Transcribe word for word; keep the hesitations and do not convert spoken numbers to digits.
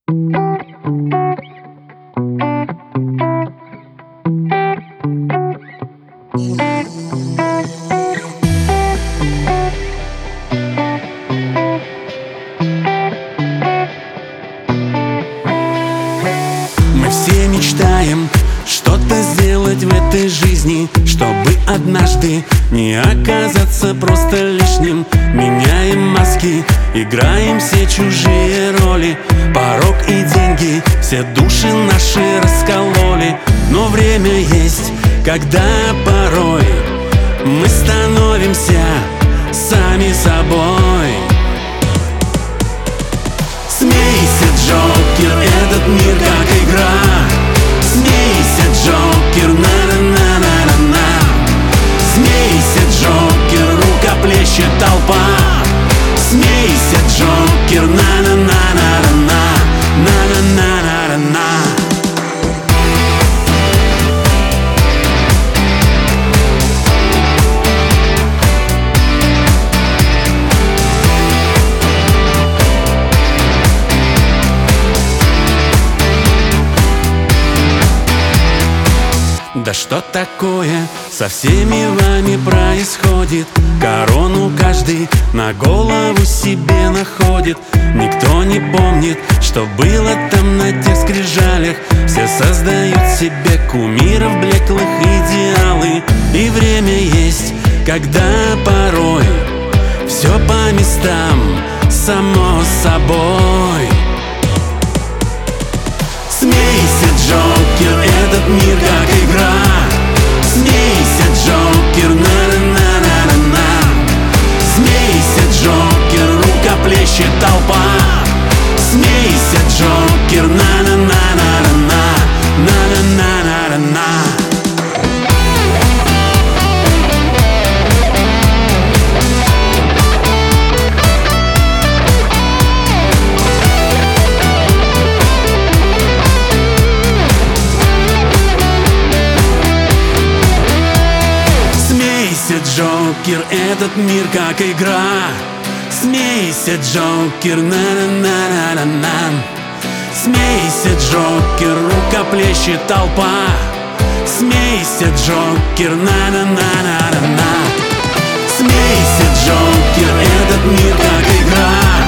Мы все мечтаем что-то сделать в этой жизни, чтобы однажды не оказаться просто лишним. Меняем маски, играем все чужие роли. Порок и деньги все души наши раскололи. Но время есть, когда порой мы становимся сами собой. Смейся, Джокер, этот мир как игра. Смейся, Джокер, на-на-на-на-на-на. Смейся, Джокер, рукоплещет толпа. Смейся, Джокер, на-на-на-на-на-на. На-на-на-на-на-на. Да что такое со всеми вами происходит? Корону каждый на голову себе находит. Никто не помнит, что было там на тех скрижалях. Все создают себе кумиров, блеклых идеалы. И время есть, когда порой все по местам, само собой. Смейся, Джокер, этот мир как игра. Смейся, Джокер, на-на-на-на-на-на. Смейся, Джокер, рукоплещет толпа. Смейся, Джокер, на-на-на-на-на-на. На-на-на-на-на-на. Смейся, Джокер, этот мир как игра. Смейся, Джокер, на-на-на-на-на-на. Смейся, Джокер, рукоплещет толпа. Смейся, Джокер, на-на-на-на-на-на. Смейся, Джокер, этот мир как игра.